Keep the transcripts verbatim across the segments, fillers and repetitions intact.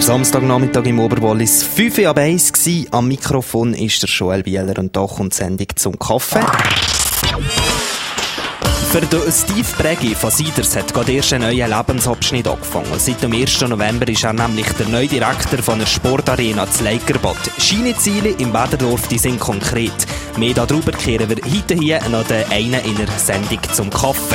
Der Samstagnachmittag im Oberwallis, fünf Uhr ab eins gsi. Am Mikrofon ist der Joel Bieler und da kommt die Sendung zum Kaffee. Für den Steve Prägi von Siders hat gerade erst ein neuer Lebensabschnitt angefangen. Seit dem ersten November ist er nämlich der neue Direktor von der Sportarena zu Leikerbad. Seine Ziele im Wederdorf, die sind konkret. Mehr darüber kehren wir heute hier noch den einen in der Sendung zum Kaffee.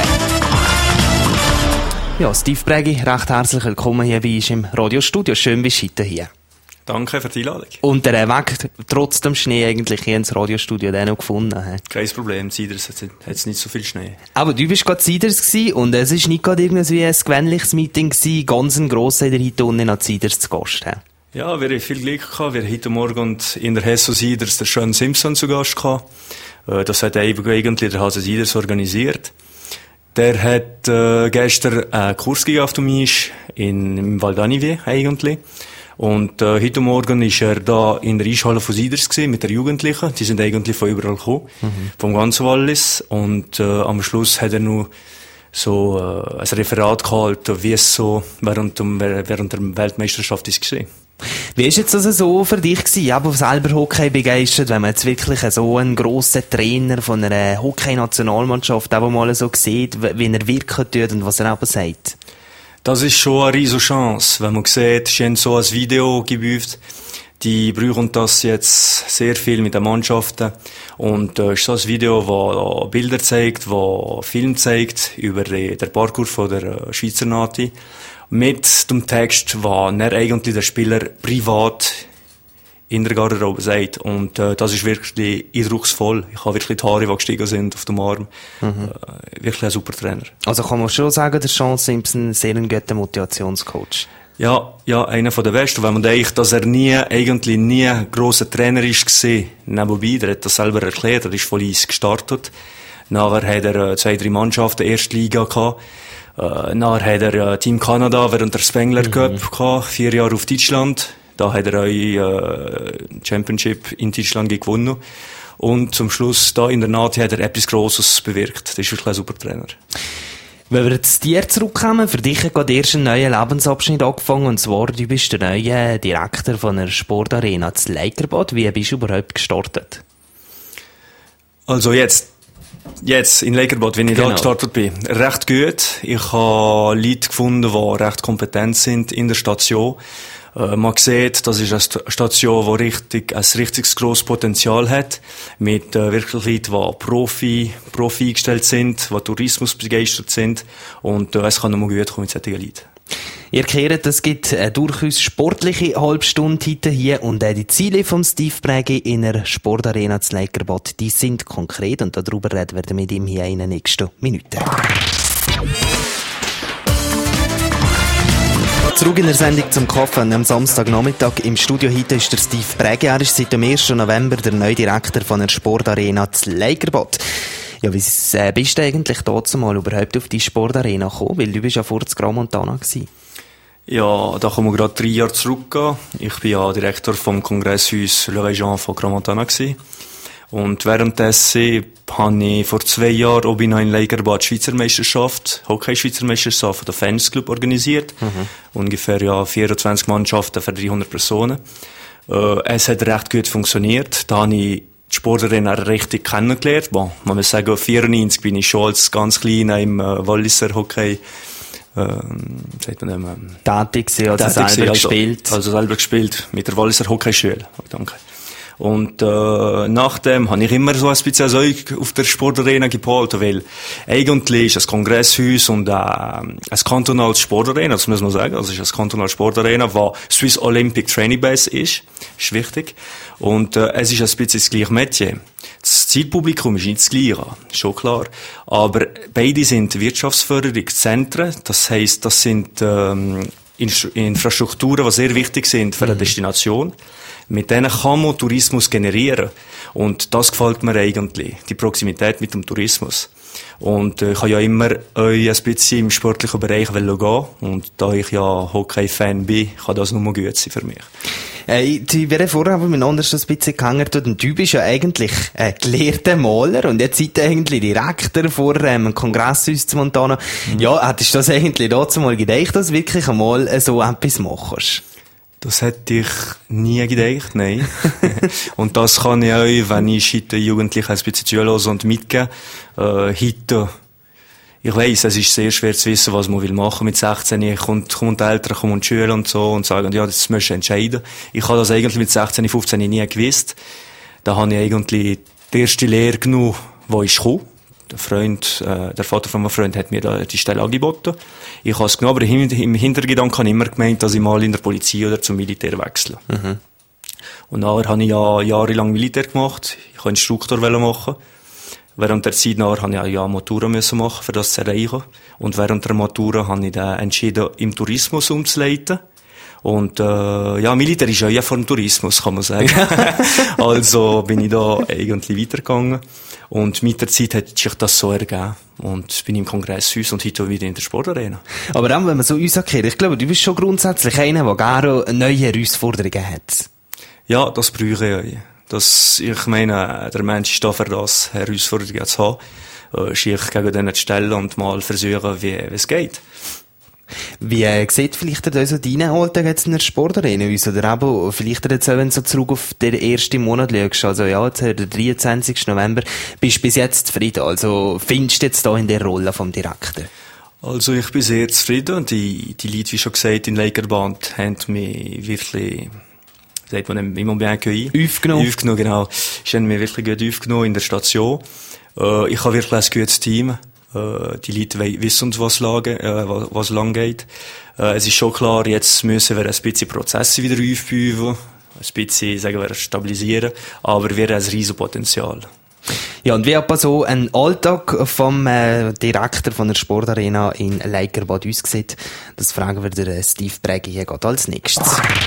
Ja, Steve Prägi, recht herzlich willkommen hier bei uns im Radiostudio. Schön, bist du heute hier. Danke für die Einladung. Und der Weg trotz dem Schnee eigentlich hier ins Radiostudio den noch gefunden. He? Kein Problem, Siders hat jetzt nicht so viel Schnee. Aber du bist gerade Siders gsi und es ist nicht gerade irgendwie ein gewöhnliches Meeting gsi, ganz ein grosser in der heute unten an Siders zu Gast. He? Ja, wir haben viel Glück gehabt. Wir haben heute Morgen in der Hesso Siders der Sean Simpson zu Gast gehabt. Das hat eigentlich der Hase Siders organisiert. Der hat äh, gestern einen Kurs gegeben auf dem Eis in, im Val d'Anivier eigentlich. Und äh, heute Morgen ist er da in der Eishalle von Siders gewesen, mit den Jugendlichen. Die sind eigentlich von überall gekommen, mhm. vom ganzen Wallis. Und äh, am Schluss hat er nur so äh, ein Referat gehalten, wie es so während, dem, während der Weltmeisterschaft ist gewesen. Wie ist jetzt also so für dich gewesen, aber selber Hockey begeistert, wenn man jetzt wirklich so einen grossen Trainer von einer Hockey-Nationalmannschaft auch mal so sieht, wie er wirken tut und was er aber sagt? Das ist schon eine riesige Chance, wenn man sieht, sie haben so ein Video geprüft, die brauchen das jetzt sehr viel mit den Mannschaften und äh, ist so ein Video, das Bilder zeigt, das Film zeigt über den Parcours von der Schweizer Nati mit dem Text, was er eigentlich der Spieler privat in der Garderobe sagt. Und äh, das ist wirklich eindrucksvoll. Ich habe wirklich die Haare, die gestiegen sind auf dem Arm. Mhm. Äh, wirklich ein super Trainer. Also kann man schon sagen, der Sean Simpson ist sehr ein guter Motivationscoach. Ja, ja, einer von der Besten. Wenn man denkt, dass er nie, eigentlich nie ein grosser Trainer ist gewesen, nebenbei, der hat das selber erklärt, er ist voll Eis gestartet. Nachher hat er äh, zwei, drei Mannschaften erste Liga gehabt. Äh, nachher hat er äh, Team Kanada während der Spengler mhm. Cup gehabt, vier Jahre auf Deutschland. Da hat er auch äh, Championship in Deutschland gewonnen. Und zum Schluss, da in der Nati, hat er etwas Grosses bewirkt. Das ist wirklich ein super Trainer. Wenn wir jetzt zu dir zurückkommen, für dich hat gerade erst ein neuer Lebensabschnitt angefangen. Und zwar, du bist der neue Direktor von einer Sportarena zu Leikerbad. Wie bist du überhaupt gestartet? Also jetzt, jetzt in Leikerbad, wenn ich genau. da gestartet bin. Recht gut. Ich habe Leute gefunden, die recht kompetent sind in der Station. Man sieht, das ist eine Station, die richtig, ein richtig grosses Potenzial hat, mit äh, wirklich Leuten, die Profi, Profi eingestellt sind, die Tourismus begeistert sind, und äh, es kann nur gut kommen mit solchen Leuten. Ihr kehrt, es gibt eine durchaus sportliche Halbstunde heute hier und äh, die Ziele von Steve Prägi in der Sportarena zu Leikerbad, die sind konkret und darüber reden wir mit ihm hier in den nächsten Minuten. Zurück in der Sendung zum Kaffee am Samstagnachmittag. Im Studio heute ist der Steve Prägi. Er ist seit dem ersten November der neue Direktor von der Sportarena zu Leikerbad. Ja, wie äh, bist du eigentlich dazu mal überhaupt auf die Sportarena gekommen? Weil du bist ja vor Crans-Montana gewesen. Ja, da kommen wir gerade drei Jahre zurück. Ich bin ja Direktor vom Kongresshaus Le Régent von Crans-Montana gewesen. Und währenddessen habe ich vor zwei Jahren auch in Leikerbad Schweizer Meisterschaft, Hockey-Schweizer Meisterschaft von der Fansclub organisiert. Mhm. Ungefähr ja vierundzwanzig Mannschaften für dreihundert Personen. Äh, es hat recht gut funktioniert. Da habe ich die Sportarena richtig kennengelernt. Bon, man muss sagen, vierundneunzig bin ich schon als ganz Kleiner im äh, Walliser Hockey ähm, sagt man immer, tätig gewesen, also selber also, gespielt. Also selber gespielt mit der Walliser Hockeyschule. Danke. Und äh, nachdem habe ich immer so ein bisschen Zeug auf der Sportarena gehalten, weil eigentlich ist ein Kongresshaus und äh, ein kantonales Sportarena, das muss man sagen, also ist ein kantonales Sportarena, was Swiss Olympic Training Base ist, ist wichtig. Und äh, es ist ein bisschen das gleiche Metier. Das Zielpublikum ist nicht das gleiche, schon klar. Aber beide sind Wirtschaftsförderungszentren, das heisst, das sind ähm, Infrastrukturen, die sehr wichtig sind für eine Destination. Mit denen kann man Tourismus generieren. Und das gefällt mir eigentlich, die Proximität mit dem Tourismus. Und äh, ich habe ja immer äh, ein bisschen im sportlichen Bereich gehen. Und da ich ja Hockey-Fan bin, kann das nur gut sein für mich. Äh, die wäre vorher miteinander schon ein bisschen gehangen. Und du bist ja eigentlich ein gelehrter Maler und jetzt seid ihr eigentlich Direktor vor ähm, einem Kongresshaus zu Montana. Mhm. Ja, hättest du das eigentlich dazu mal gedacht, dass du wirklich einmal so etwas machst? Das hätte ich nie gedacht, nein. Und das kann ich auch, wenn ich heute Jugendlichen ein bisschen zuhören und mitgeben. Äh, heute, ich weiss, es ist sehr schwer zu wissen, was man will machen mit sechzehn. Kommt, kommen die Eltern, kommen die Schüler und so und sagen, ja, das musst du entscheiden. Ich habe das eigentlich mit sechzehn, fünfzehn nie gewusst. Da habe ich eigentlich die erste Lehre genommen, die ich kam. Der Freund, äh, der Vater von meinem Freund hat mir da die Stelle angeboten. Ich habe es genommen, aber im, im Hintergedanken habe ich immer gemeint, dass ich mal in der Polizei oder zum Militär wechsle. Mhm. Und nachher habe ich ja jahrelang Militär gemacht. Ich wollte Instruktor machen. Während der Zeit nachher habe ich auch ja Matura müssen machen, für das zu erreichen. Und während der Matura habe ich dann entschieden, im Tourismus umzuleiten. Und, äh, ja, Militär ist ja ja vor dem Tourismus, kann man sagen. Also bin ich da eigentlich weitergegangen. Und mit der Zeit hat sich das so ergeben. Und bin im Kongresshaus und heute wieder in der Sportarena. Aber dann, wenn man so uns erklärt, ich glaube, du bist schon grundsätzlich einer, der gerne neue Herausforderungen hat. Ja, das brauche ich. Das, ich meine, der Mensch ist da für das, Herausforderungen zu haben. Sich gegen den zu stellen und mal versuchen, wie, wie es geht. Wie äh, sieht vielleicht also dein Alltag jetzt in der Sportarena aus? Oder eben, vielleicht jetzt auch, wenn du so zurück auf den ersten Monat schaust, also ja, jetzt der dreiundzwanzigsten November, bist du bis jetzt zufrieden? Also findest du jetzt da in der Rolle vom Direktor? Also ich bin sehr zufrieden. Die, die Leute, wie schon gesagt, in Lakerband haben mich wirklich, sagt man im Moment accueilli. Aufgenommen. Aufgenommen, genau. Sie haben mich wirklich gut aufgenommen in der Station. Äh, ich habe wirklich ein gutes Team. Die Leute wissen, was, lage, äh, was lang geht. Äh, es ist schon klar, jetzt müssen wir ein bisschen Prozesse wieder aufbauen, ein bisschen, sagen wir, stabilisieren, aber wir haben ein riesen Potenzial. Ja, und wie hat so ein Alltag vom äh, Direktor von der Sportarena in Lakerbad aussieht, das fragen wir den Steve Prägi hier gerade als nächstes.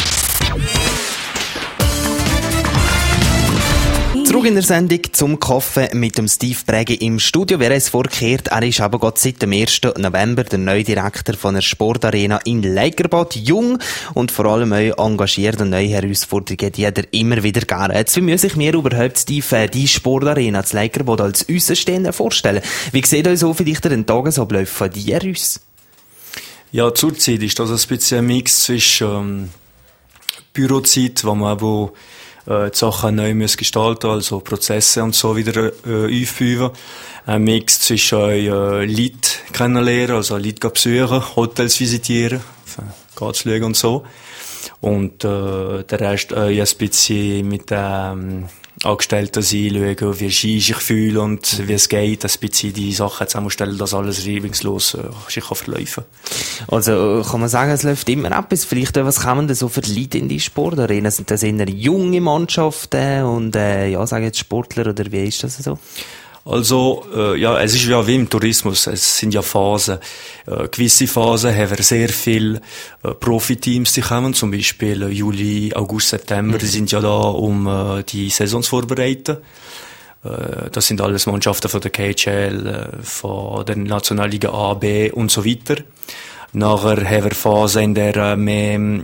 Zurück in der Sendung zum Kaffee mit dem Steve Prägi im Studio. Wer es vorgekehrt, er ist aber gerade seit dem ersten November der neue Direktor von der Sportarena in Lakerbad. Jung und vor allem auch engagiert und neue Herausforderungen, die hat er immer wieder gerne. Jetzt wie muss ich mir überhaupt, Steve, die Sportarena zu Lakerbad als Außenstehender vorstellen? Wie sieht euch so vielleicht den Tagesablauf von dir aus? Ja, zurzeit ist das ein bisschen ein Mix zwischen ähm, Bürozeit, wo man eben die Sachen neu müssen gestalten, also Prozesse und so wieder äh, aufbauen. Ein Mix zwischen äh, Leute kennenlernen, also Leute besuchen, Hotels visitieren, geht's schauen und so. Und äh, der Rest äh, ein bisschen mit ähm, Angestellten sein, schauen, wie ich sich fühle und wie es geht, ein bisschen die Sachen zusammenstellen, dass alles reibungslos äh, sich kann verlaufen. Also kann man sagen, es läuft immer ab. Vielleicht, was kommen denn so für Leute in die Sportarena? Sind das eher junge Mannschaften und äh, ja, sagen jetzt Sportler oder wie ist das so? Also, äh, ja, es ist ja wie im Tourismus, es sind ja Phasen. Äh, gewisse Phasen haben wir sehr viele äh, Profiteams, die kommen, zum Beispiel äh, Juli, August, September, mhm. die sind ja da, um äh, die Saisons vorzubereiten. Äh, das sind alles Mannschaften von der K H L, äh, von der Nationalliga A, B und so weiter. Nachher haben wir Phasen, in der äh, mehr äh,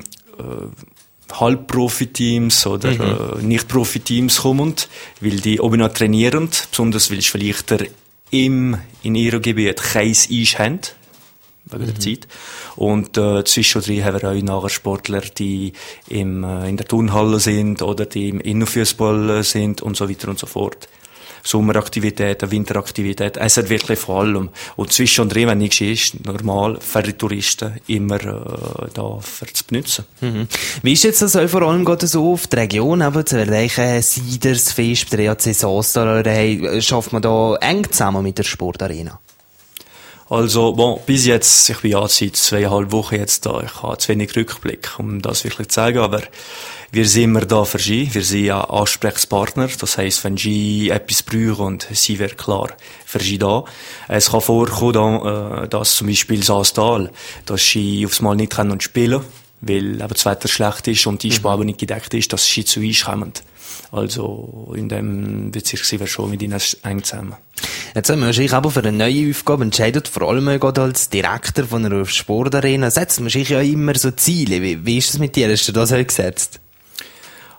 Halbprofi-Teams oder mhm. äh, Nicht-Profi-Teams kommen, weil die oben noch trainieren, besonders weil Schlichter im, in ihrem Gebiet kein Eis haben, wegen mhm. der Zeit. Und äh, zwischendrin haben wir auch nachher Sportler, die im, äh, in der Turnhalle sind oder die im Innerfußball sind und so weiter und so fort. Sommeraktivitäten, Winteraktivitäten, es hat wirklich vor allem. Und zwischendrin, wenn nichts ist, normal für die Touristen immer äh, da für zu benutzen. Mhm. Wie ist jetzt das auch vor allem gerade so auf die Region, aber zu erreichen, Siders, Fisch, der A C Sastal, hey, schafft man da eng zusammen mit der Sportarena? Also, bon, bis jetzt, ich bin ja seit zweieinhalb Wochen jetzt da, ich habe zu wenig Rückblick, um das wirklich zu sagen, aber wir sind immer da für sie, wir sind ja Ansprechpartner, das heisst, wenn sie etwas brauchen und sie wäre klar für sie da. Es kann vorkommen, dass zum Beispiel Sastal, dass sie aufs Mal nicht können spielen, weil eben das Wetter schlecht ist und die Einsparung mhm. nicht gedeckt ist, dass sie zu uns kommen. Also, in dem Bezirk sind wir schon mit ihnen eng zusammen. Jetzt haben wir sich aber für eine neue Aufgabe entschieden, vor allem gerade als Direktor von einer Sportarena. Setzt man sich ja immer so Ziele. Wie, wie ist das mit dir? Hast du das auch gesetzt?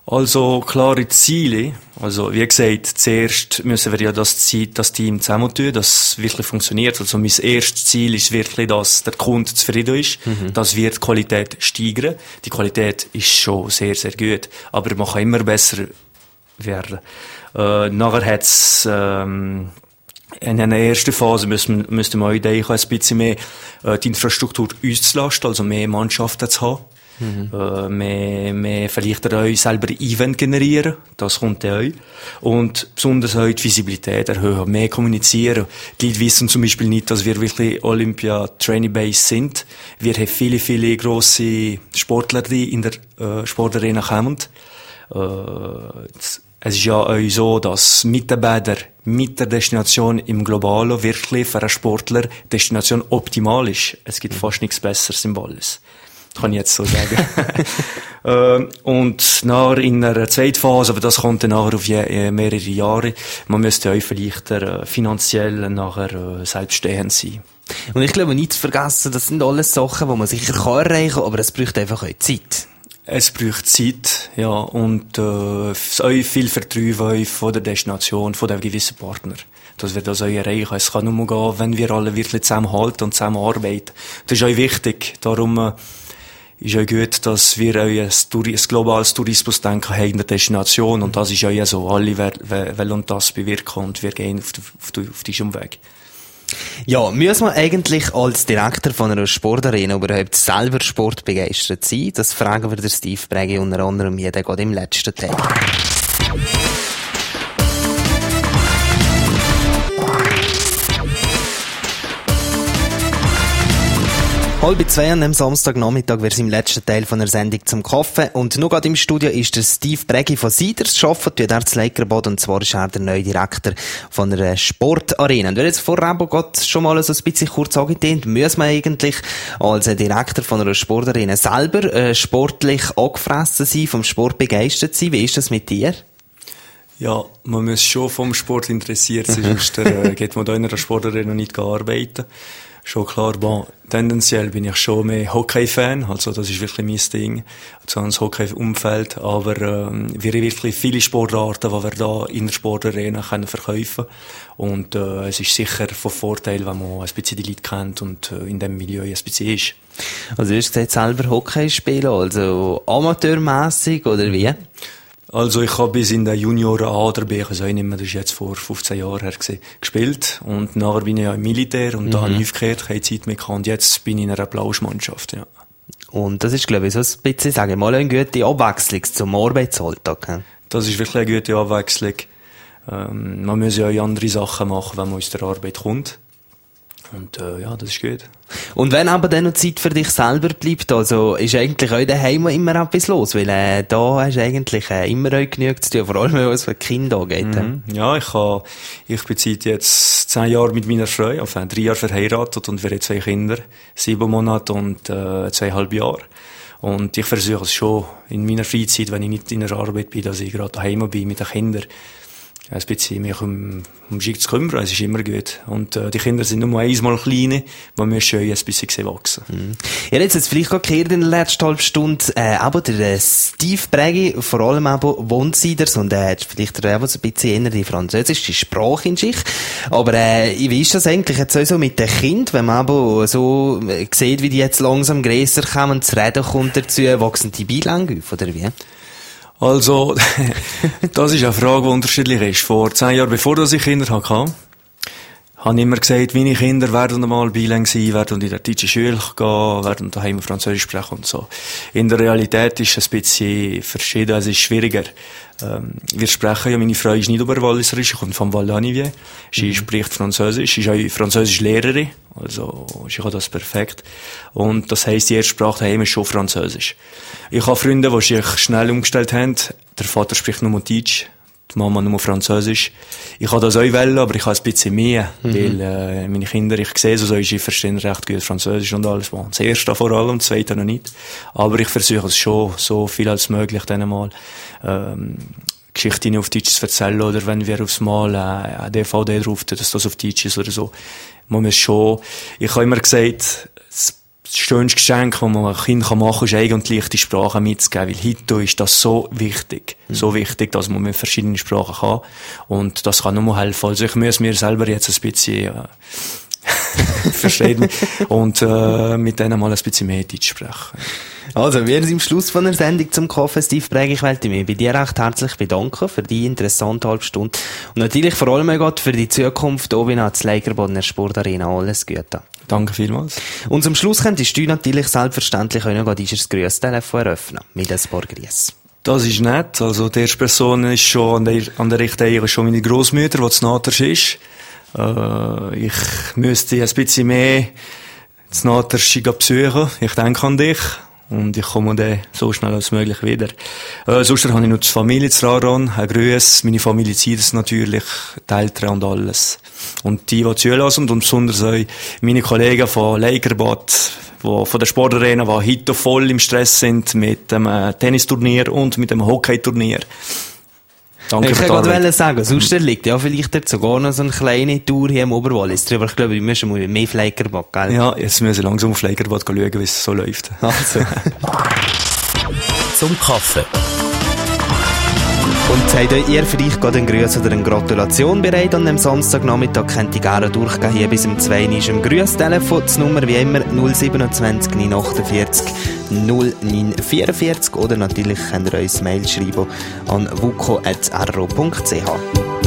Also, klare Ziele. Also, wie gesagt, zuerst müssen wir ja das, Ziel, das Team zusammentun, dass es wirklich funktioniert. Also, mein erstes Ziel ist wirklich, dass der Kunde zufrieden ist, mhm. dass wir die Qualität steigern. Die Qualität ist schon sehr, sehr gut. Aber man kann immer besser werden. Äh, nachher hat's, ähm, in einer ersten Phase müssen, müssten wir auch denken, ein bisschen mehr, äh, die Infrastruktur uns zu lasten, also mehr Mannschaften zu haben. Mhm. Äh, mehr, mehr vielleicht auch selber Event generieren, das kommt ja auch. Und besonders auch die Visibilität erhöhen, mehr kommunizieren. Die Leute wissen zum Beispiel nicht, dass wir wirklich Olympia Training Base sind. Wir haben viele, viele grosse Sportler, die in der äh, Sportarena kommen. Äh, es ist ja auch so, dass Mitarbeiter mit der Destination im Globalen wirklich für einen Sportler Destination optimal ist. Es gibt fast nichts Besseres im Wallis. Kann ich jetzt so sagen. äh, und nachher in einer zweiten Phase, aber das kommt dann nachher auf je, mehrere Jahre, man müsste auch vielleicht äh, finanziell nachher äh, selbststehend sein. Und ich glaube, nicht zu vergessen, das sind alles Sachen, die man sicher kann erreichen kann, aber es braucht einfach auch Zeit. Es braucht Zeit, ja, und äh, auch viel Vertrauen von der Destination, von den gewissen Partner, dass wir das auch erreichen. Es kann nur gehen, wenn wir alle wirklich zusammenhalten und zusammenarbeiten. Das ist auch wichtig, darum äh, ist auch gut, dass wir auch ein, ein globales Tourismusdenken haben in der Destination, und das ist auch so. Alle wollen und das bewirken, und wir gehen auf, die, auf diesen Weg. Ja, muss man eigentlich als Direktor von einer Sportarena überhaupt selber sportbegeistert sein? Das fragen wir den Steve Brägi unter anderem hier, der geht im letzten Teil. Halb zwei an dem Samstagnachmittag wäre es im letzten Teil von der Sendung zum Kaffee. Und noch gerade im Studio ist der Steve Brägi von Siders, arbeitet ja dort in Leikerbad, und zwar ist er der neue Direktor von einer Sportarena. Und du hast jetzt vorher aber gerade schon mal so ein bisschen kurz angetönt, muss man eigentlich als Direktor von einer Sportarena selber äh, sportlich angefressen sein, vom Sport begeistert sein? Wie ist das mit dir? Ja, man muss schon vom Sport interessiert sein, sonst äh, geht man da in einer Sportarena nicht arbeiten. Schon klar, bon, tendenziell bin ich schon mehr Hockey-Fan, also das ist wirklich mein Ding, also das Hockey-Umfeld, aber ähm, wir haben wirklich viele Sportarten, die wir da in der Sportarena können verkaufen, und äh, es ist sicher von Vorteil, wenn man ein bisschen die Leute kennt und äh, in dem Milieu ein bisschen ist. Also du hast gesagt, selber Hockey spielen, also amateurmässig oder wie? Also ich habe bis in der Junioren A oder B, ich weiß auch nicht mehr, das ist jetzt vor fünfzehn Jahren her gewesen, gespielt, und nachher bin ich ja im Militär und mhm. da habe ich aufgehört, keine Zeit mehr gehabt, und jetzt bin ich in einer Blauschmannschaft, ja. Und das ist, glaube ich, so ein bisschen, sagen wir mal, eine gute Abwechslung zum Arbeitsalltag. Das ist wirklich eine gute Abwechslung. Ähm, man muss ja auch andere Sachen machen, wenn man aus der Arbeit kommt. Und äh, ja, das ist gut. Und wenn aber dann noch Zeit für dich selber bleibt, also ist eigentlich auch daheim immer etwas los, weil äh, da hast du eigentlich äh, immer auch genug zu tun, vor allem wenn es für Kinder angeht. Mhm. Ja, ich habe, ich bin seit jetzt zehn Jahren mit meiner Frau, also drei Jahre verheiratet, und wir haben zwei Kinder, sieben Monate und äh, zweieinhalb Jahre. Und ich versuche es schon in meiner Freizeit, wenn ich nicht in der Arbeit bin, dass ich gerade daheim bin mit den Kindern, ein bisschen mich um, um sich zu kümmern, es ist immer gut. Und äh, die Kinder sind nur einmal kleine, man muss schon ein bisschen sehen wachsen. Mhm. Ja, jetzt jetzt vielleicht gerade gehört in der letzten halben Stunde, äh, aber der Steve Brägi, vor allem aber wohnt Siders, und er äh, hat vielleicht auch so ein bisschen eher die französische Sprache in sich. Aber äh, wie ist das eigentlich jetzt auch so mit den Kindern, wenn man aber so äh, sieht, wie die jetzt langsam grösser kommen, zu reden kommt dazu, wachsen die Beilänge auf, oder wie? Also, das ist eine Frage, die unterschiedlich ist. Vor zehn Jahren, bevor ich Kinder hatte, habe ich immer gesagt, meine Kinder werden einmal Beilänge sein, werden in der deutschen Schule gehen, werden daheim Französisch sprechen und so. In der Realität ist es ein bisschen verschieden, es ist schwieriger. Ähm, wir sprechen ja, meine Frau ist nicht über Walliserisch, sie kommt vom Val d'Anivier. Sie mhm. spricht Französisch, sie ist auch Französisch-Lehrerin, also sie kann das perfekt. Und das heisst, die erste Sprache daheim ist schon Französisch. Ich habe Freunde, die sich schnell umgestellt haben. Der Vater spricht nur Deutsch, die Mama nur Französisch. Ich habe das auch wollen, aber ich habe ein bisschen mehr, mhm. weil äh, meine Kinder, ich sehe so, ich verstehe recht gut Französisch und alles. Das erste vor allem, das zweite noch nicht. Aber ich versuche es schon, so viel als möglich dann mal ähm, Geschichten auf Deutsch zu erzählen, oder wenn wir aufs Mal äh, eine D V D drauf tun, dass das auf Deutsch ist oder so. Man muss schon, ich habe immer gesagt, das das schönste Geschenk, das man einem Kind machen kann, ist eigentlich die Sprache mitzugeben. Weil heute ist das so wichtig. Mhm. So wichtig, dass man mit verschiedenen Sprachen kann. Und das kann nur helfen. Also ich muss mir selber jetzt ein bisschen, äh, verstehen. Und, äh, mit denen mal ein bisschen mehr Deutsch sprechen. Also, wir sind am Schluss von der Sendung zum Kaffee. Steve Präg, ich wollte mich bei dir recht herzlich bedanken für die interessante halbe Stunde. Und natürlich vor allem auch für die Zukunft oben an der Leigerbodner Sportarena. Alles Gute. Danke vielmals. Und zum Schluss könntest du natürlich selbstverständlich auch noch dieses Grüßtelefon eröffnen. Mit ein paar Grüßen. Das ist nett. Also, die erste Person ist schon an der, an der rechten Ehe schon meine Grossmutter, die zu Natersch ist. Äh, ich müsste ein bisschen mehr zu Natersch besuchen. Ich denke an dich. Und ich komme dann so schnell als möglich wieder. Äh, sonst habe ich noch die Familie zu Raron, ein Grüß, meine Familie zieht es natürlich, die Eltern und alles. Und die, die zulassen, und besonders auch meine Kollegen von Leigerbad, die von der Sportarena, die heute voll im Stress sind mit dem Tennisturnier und mit dem Hockeyturnier. Danke ich für kann gerade sagen, sonst liegt ja vielleicht sogar noch so eine kleine Tour hier im Oberwallis drüber. Ich glaube, wir müssen mal mehr Fleigerbad, gell? Ja, jetzt müssen wir langsam auf Fleigerbad schauen, wie es so läuft. Also. Zum Kaffee. Und habt ihr vielleicht gerade einen Gruß oder eine Gratulation bereit? Und am Samstagnachmittag könnt ihr gerne durchgehen. Hier bis um zwei ist im Grüßtelefon. Die Nummer wie immer null siebenundzwanzig neun achtundvierzig null neun vierundvierzig. Oder natürlich könnt ihr uns Mail schreiben an vuko at r o punkt c h.